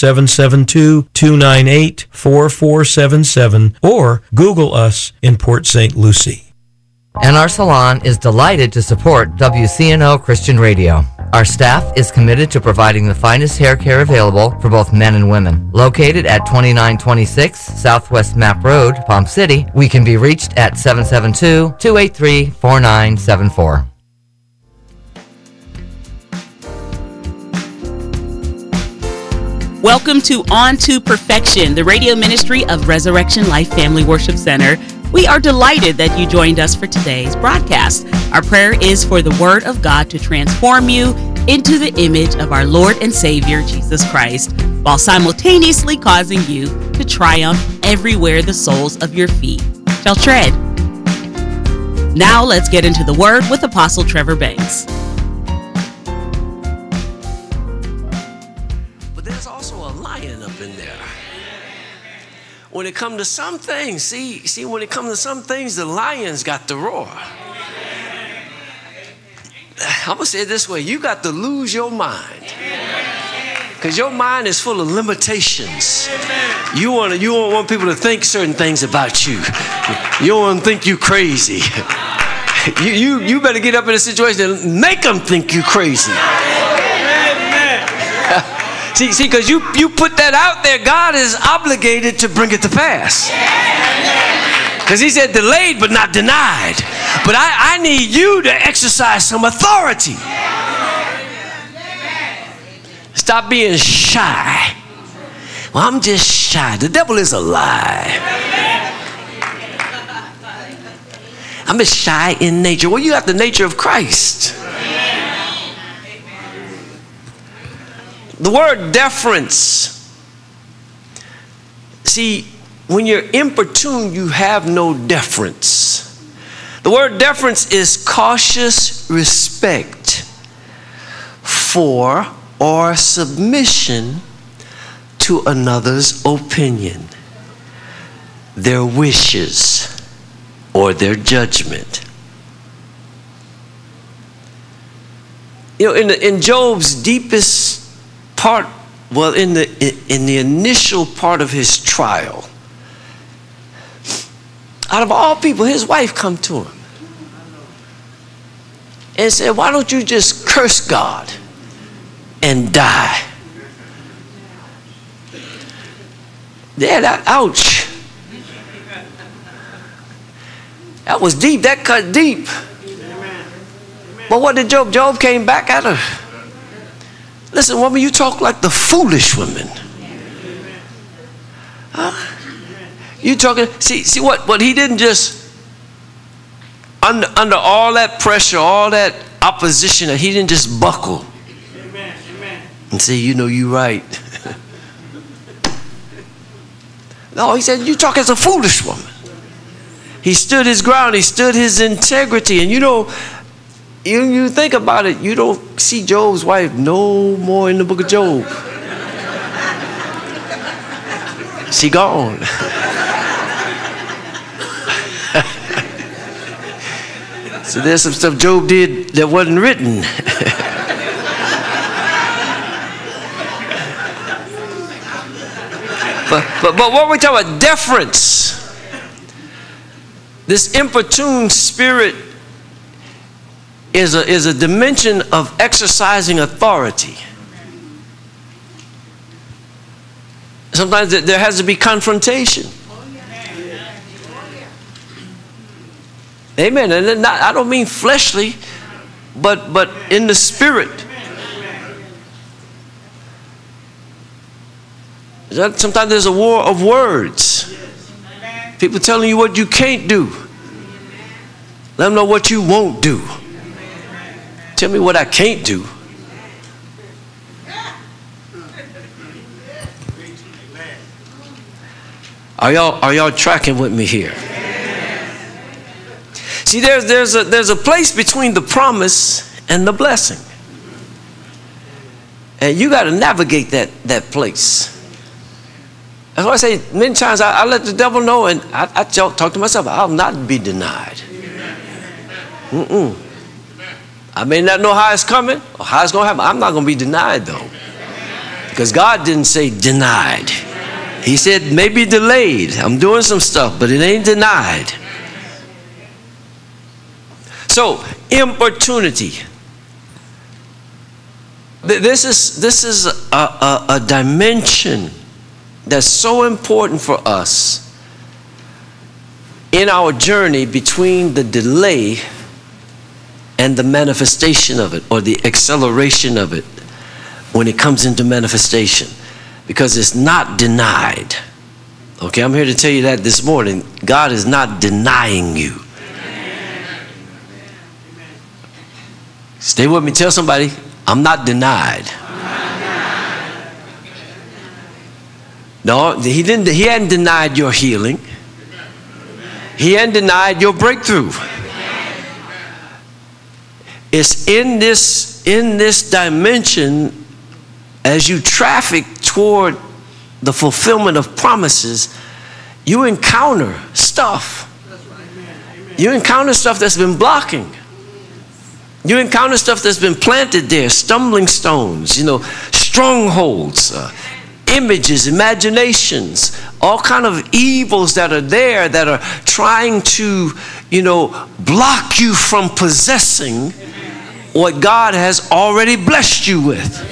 772-298-4477 or Google us in Port St. Lucie. NR Salon is delighted to support WCNO Christian Radio. Our staff is committed to providing the finest hair care available for both men and women. Located at 2926 Southwest Map Road, Palm City, we can be reached at 772-283-4974. Welcome to On to Perfection, the radio ministry of Resurrection Life Family Worship Center. We are delighted that you joined us for today's broadcast. Our prayer is for the Word of God to transform you into the image of our Lord and Savior, Jesus Christ, while simultaneously causing you to triumph everywhere the soles of your feet shall tread. Now let's get into the Word with Apostle Trevor Banks. But there's also a lion up in there. When it comes to some things, see, when it comes to some things, the lion's got to roar. I'm going to say it this way. You got to lose your mind. Because your mind is full of limitations. You don't want people to think certain things about you. You don't want them to think you crazy. You better get up in a situation and make them think you crazy. See, because you put that out there, God is obligated to bring it to pass. Because he said delayed but not denied. But I need you to exercise some authority. Stop being shy. Well, I'm just shy. The devil is a lie. I'm just shy in nature. Well, you have the nature of Christ. The word deference. See, when you're importune, you have no deference. The word deference is cautious respect for or submission to another's opinion, their wishes, or their judgment. You know, in Job's deepest part, well, in the initial part of his trial, out of all people, his wife come to him and said, why don't you just curse God and die? Yeah, ouch. That was deep. That cut deep. But what did Job? Job came back at her. Listen, woman, you talk like the foolish women. Huh? You talking? See what he didn't just under all that pressure, all that opposition, he didn't just buckle and say, you know, you right. No, he said, you talk as a foolish woman. He stood his ground. He stood his integrity. And you know, you think about it, you don't see Job's wife no more in the book of Job. She gone. So there's some stuff Job did that wasn't written. but what we talk about, deference. This importune spirit is a dimension of exercising authority. Sometimes there has to be confrontation. Amen. And I don't mean fleshly, but in the spirit. Sometimes there's a war of words. People telling you what you can't do. Let them know what you won't do. Tell me what I can't do. Are y'all tracking with me here? See, there's a place between the promise and the blessing. And you got to navigate that place. That's why I say many times I let the devil know, and I talk to myself, I'll not be denied. I may not know how it's coming or how it's going to happen. I'm not going to be denied, though. Because God didn't say denied. He said maybe delayed. I'm doing some stuff, but it ain't denied. So, importunity. This is a dimension that's so important for us in our journey between the delay and the manifestation of it, or the acceleration of it when it comes into manifestation, because it's not denied. Okay, I'm here to tell you that this morning. God is not denying you. Stay with me. Tell somebody, I'm not denied. No, he didn't. He hadn't denied your healing. He hadn't denied your breakthrough. It's in this dimension, as you traffic toward the fulfillment of promises, you encounter stuff. You encounter stuff that's been blocking. You encounter stuff that's been planted there, stumbling stones, strongholds, images, imaginations, all kind of evils that are there that are trying to, block you from possessing what God has already blessed you with.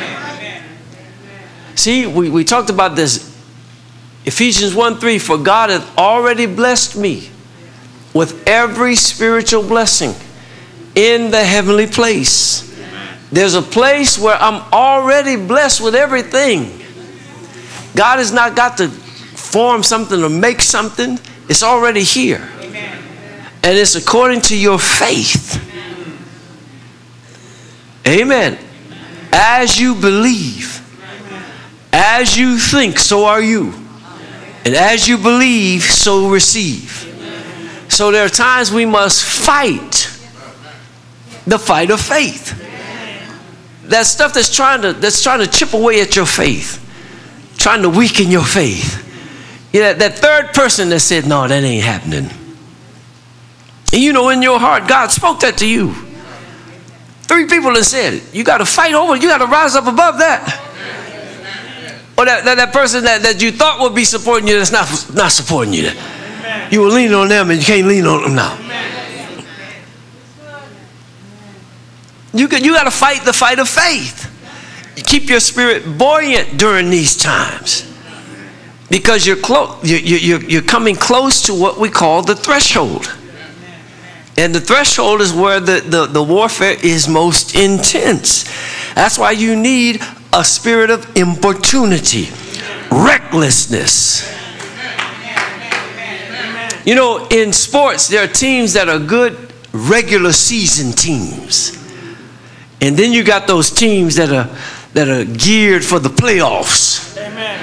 See, we talked about this. Ephesians 1:3, for God hath already blessed me with every spiritual blessing in the heavenly place. There's a place where I'm already blessed with everything. God has not got to form something or make something. It's already here. And it's according to your faith. Amen. As you believe, as you think, so are you. And as you believe, so receive. So there are times we must fight the fight of faith. That stuff that's trying to chip away at your faith, trying to weaken your faith. That third person that said, no, that ain't happening. And in your heart, God spoke that to you. 3 people that said it. You got to fight over it. You got to rise up above that. Or that person that you thought would be supporting you that's not supporting you. You were leaning on them and you can't lean on them now. You got to fight the fight of faith. You keep your spirit buoyant during these times, because you're coming close to what we call the threshold. And the threshold is where the warfare is most intense. That's why you need a spirit of importunity, recklessness. In sports, there are teams that are good regular season teams. And then you got those teams that are geared for the playoffs.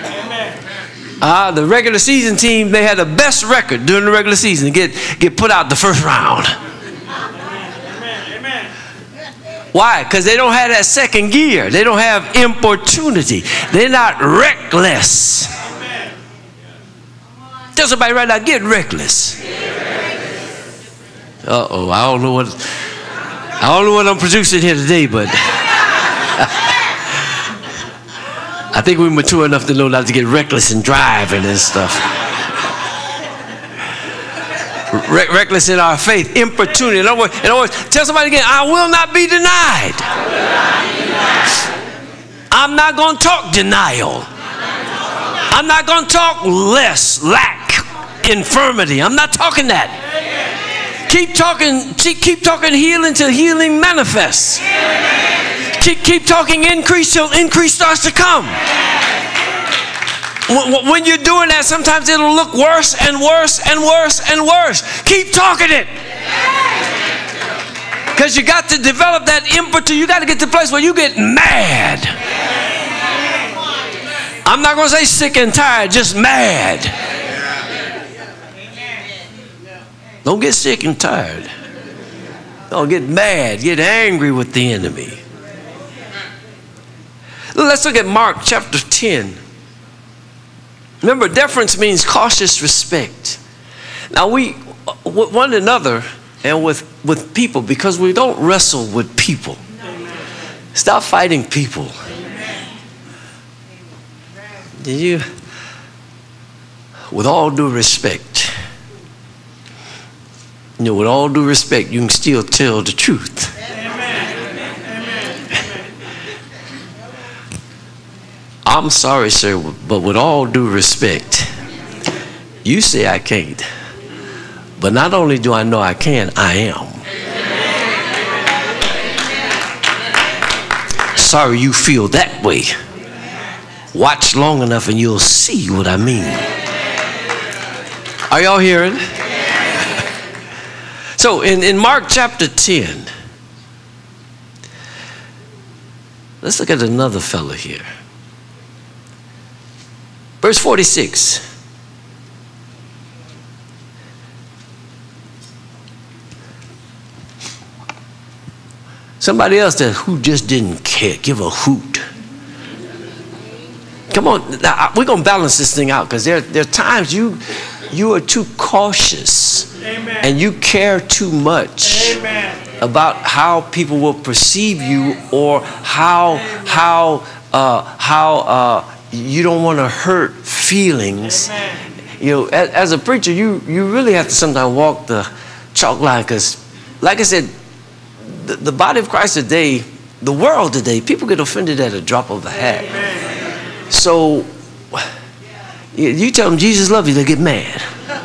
The regular season team, they had the best record during the regular season, get put out the first round. Why? Because they don't have that second gear. They don't have importunity. They're not reckless. Tell somebody right now, get reckless. Uh-oh, I don't know what I'm producing here today, but I think we're mature enough to know not to get reckless in driving and stuff. Reckless in our faith, importunity. In other words, tell somebody again, I will not be denied. I'm not going to talk denial. I'm not going to talk lack, infirmity. I'm not talking that. Keep talking healing till healing manifests. Keep talking increase till increase starts to come. When you're doing that, sometimes it'll look worse and worse and worse and worse. Keep talking it. Because you got to develop that impetus. You got to get to the place where you get mad. I'm not going to say sick and tired, just mad. Don't get sick and tired. Don't get mad, get angry with the enemy. Let's look at Mark chapter 10. Remember, deference means cautious respect. Now, we, with one another and with people, because we don't wrestle with people. Stop fighting people. Did you? With all due respect, with all due respect, you can still tell the truth. I'm sorry, sir, but with all due respect, you say I can't. But not only do I know I can, I am. Sorry you feel that way. Watch long enough and you'll see what I mean. Are y'all hearing? So in Mark chapter 10, let's look at another fella here. Verse 46. Somebody else who just didn't care, give a hoot. Come on, now, we're going to balance this thing out, because there are times you are too cautious. Amen. And you care too much. Amen. About how people will perceive you, or how you don't want to hurt feelings. Amen. As a preacher, you really have to sometimes walk the chalk line, because, like I said, the body of Christ today, the world today, people get offended at a drop of a hat. Amen. So you tell them Jesus loves you, they get mad.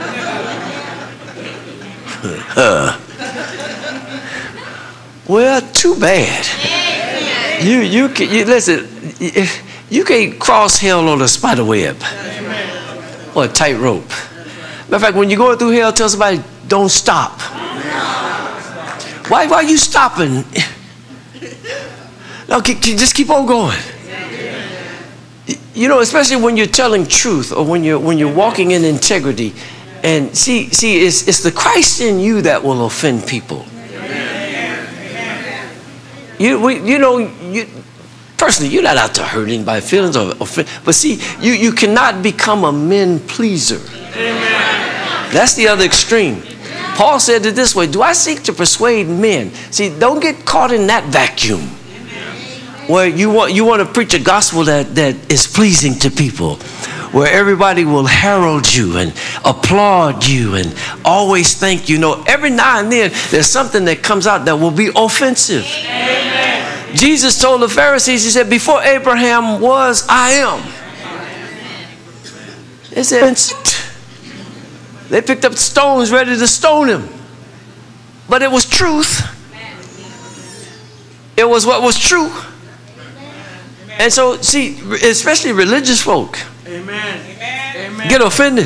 Well, too bad. You listen. You can't cross hell on a spider web or a tightrope. Matter of fact, when you're going through hell, tell somebody, don't stop. Why are you stopping? No, just keep on going. Especially when you're telling truth, or when you're walking in integrity. And see, it's the Christ in you that will offend people. Personally, you're not out to hurt anybody's feelings or offend. But see, you cannot become a men pleaser. That's the other extreme. Paul said it this way: do I seek to persuade men? See, don't get caught in that vacuum where you want to preach a gospel that is pleasing to people, where everybody will herald you and applaud you and always thank you. Every now and then there's something that comes out that will be offensive. Amen. Jesus told the Pharisees, he said, before Abraham was, I am. They said, they picked up stones ready to stone him. But it was truth. It was what was true. And so, see, especially religious folk, get offended.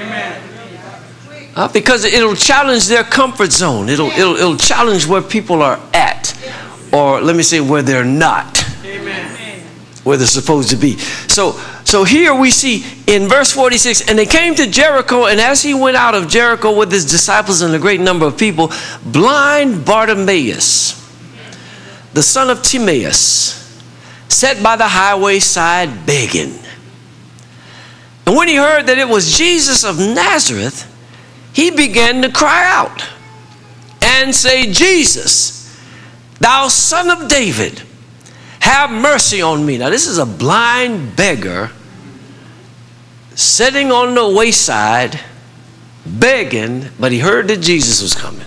Because it'll challenge their comfort zone. It'll challenge where people are at. Or let me say where they're not. Where they're supposed to be. So here we see in verse 46, and they came to Jericho, and as he went out of Jericho with his disciples and a great number of people, blind Bartimaeus, the son of Timaeus, sat by the highway side begging. And when he heard that it was Jesus of Nazareth, he began to cry out and say, Jesus, thou son of David, have mercy on me. Now this is a blind beggar sitting on the wayside begging, but he heard that Jesus was coming.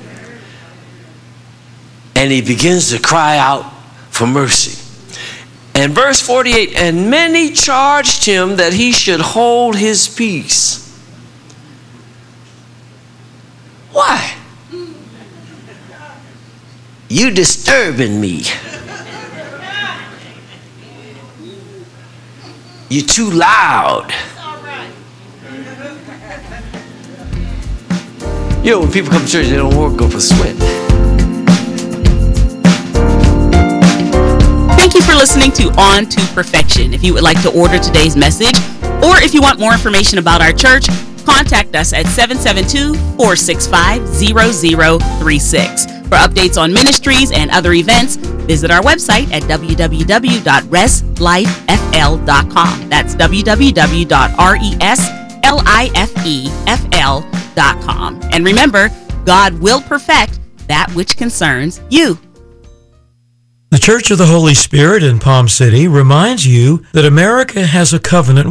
And he begins to cry out for mercy. And verse 48, and many charged him that he should hold his peace. Why? You disturbing me. You're too loud. When people come to church, they don't work up a sweat. Thank you for listening to On to Perfection. If you would like to order today's message, or if you want more information about our church, contact us at 772-465-0036. For updates on ministries and other events, visit our website at www.reslifefl.com. That's www.reslifefl.com. And remember, God will perfect that which concerns you. The Church of the Holy Spirit in Palm City reminds you that America has a covenant